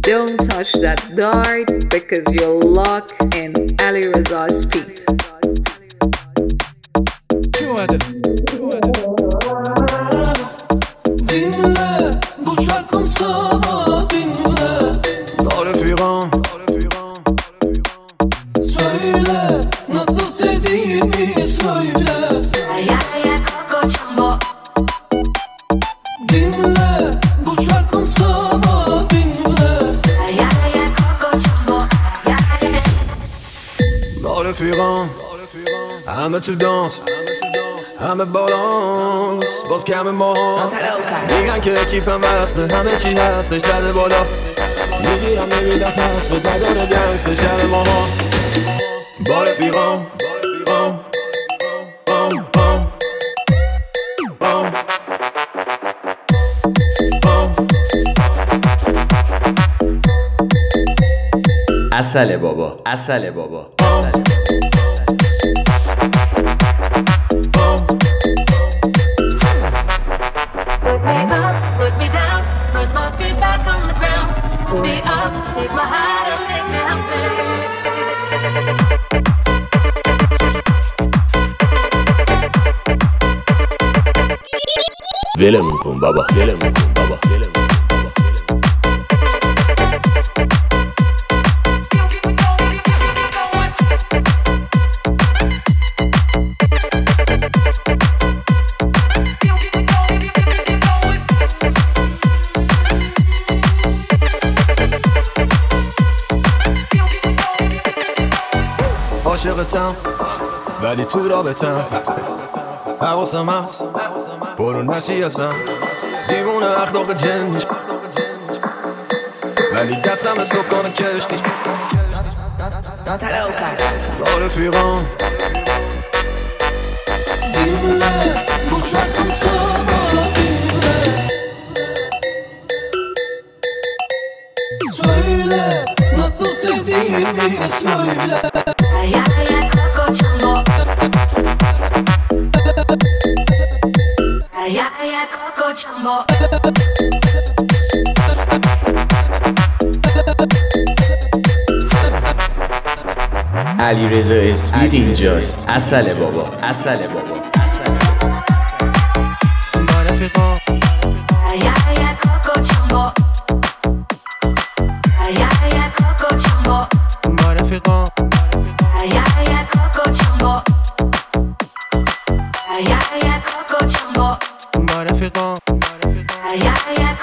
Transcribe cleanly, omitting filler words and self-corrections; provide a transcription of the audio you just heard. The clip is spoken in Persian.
Don't touch that dart because you're locked in Ali Reza's feet. Dinle bu şarkım sana dinle. Dans le Furan. Söyle nasıl sevdiğimi söyle. Coco Jumbo. Dinle bu şarkım sana dinle. Coco Jumbo. Dans le Furan. I'm a tu danses. I'm a balance. باز کم ما میگن که کیپم وصله همه چی هستش زده بالا میگیرم نمیدم پس به بدار گنگستر شب ماها با رفیقام عسل بابا عسل بابا Put me down, put my feet back on the ground. Put me up, take my heart and make me happy. ولمون کن بابا ولمون کن بابا عاشقتم ولی تو رابطم حواسم هست برو نشی اصلا دیوونه اخلاق جنیش ولی دستم سکان کشتیش با رفیقام Dinle bu şarkım sana dinle. Söyle nasıl sevdiğimi söyle. Coco Jumbo. Coco Jumbo. علی رضا اسپید اینجاست عسل بابا عسل بابا با رفیقام Coco Jumbo. Coco Jumbo. با رفیقام Coco Jumbo. Coco Jumbo. با رفیقام